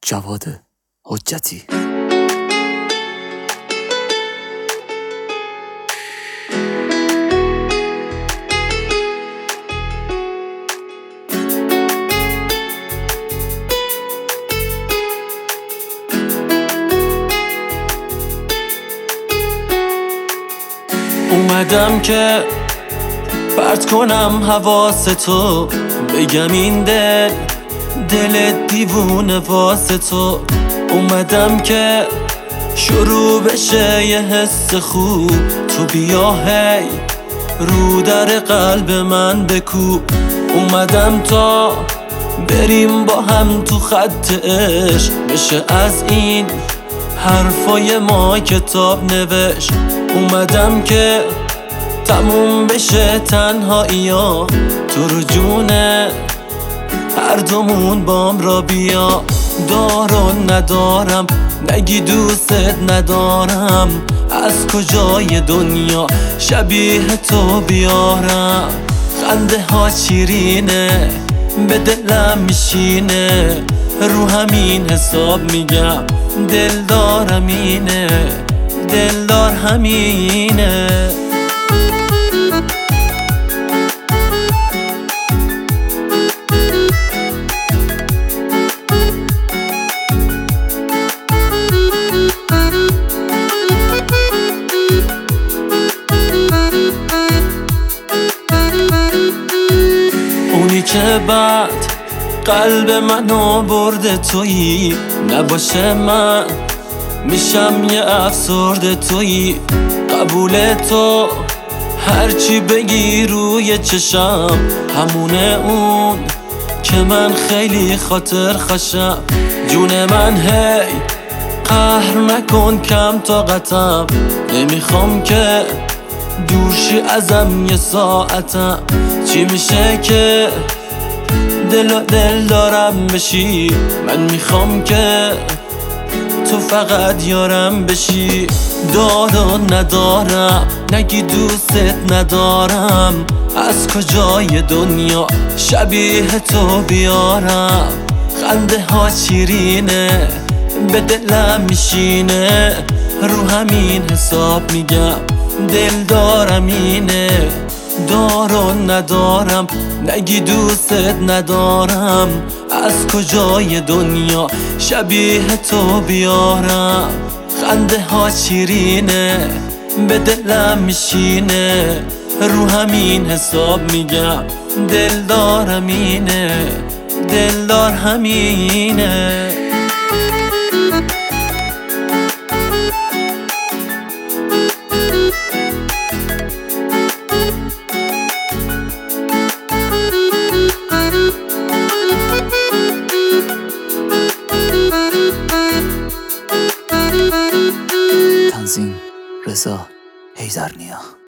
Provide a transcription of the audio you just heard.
جواد حجتی. اومدم که پرت کنم حواس تو، بگم این دل دیوونه واسه تو. اومدم که شروع بشه یه حس خوب، تو بیا هی رو در قلب من بکوب. اومدم تا بریم با هم تو خط عشق، بشه از این حرفای ما کتاب نوشت. اومدم که تموم بشه تنهایی‌ها، تو رو جونه هر دومون بام را بیا. دارو ندارم نگی دوست ندارم، از کجای دنیا شبیه تو بیارم. خنده ها شیرینه به دلم میشینه، رو همین حساب میگم دلدارم اینه، دلدار همینه. اونی که بعد قلب منو برده تویی، نباشه من میشم یه افسرده تویی. قبول تو هرچی بگی روی چشم همونه، اون که من خیلی خاطر خشم. جون من هی قهر نکن کم طاقتم، نمیخوام که دورشی ازم یه ساعتم. چی میشه که دل دارم بشی، من میخوام که تو فقط یارم بشی. دارو ندارم نگی دوست ندارم، از کجای دنیا شبیه تو بیارم. خنده ها شیرینه به دلم میشینه، رو همین حساب میگم دلدارم اینه. دارو ندارم نگی دوست ندارم، از کجای دنیا شبیه تو بیارم. خنده ها شیرینه به دلم میشینه، رو همین حساب میگم دلدارم اینه، دلدار همینه. تنظیم رضا حیدرنیا.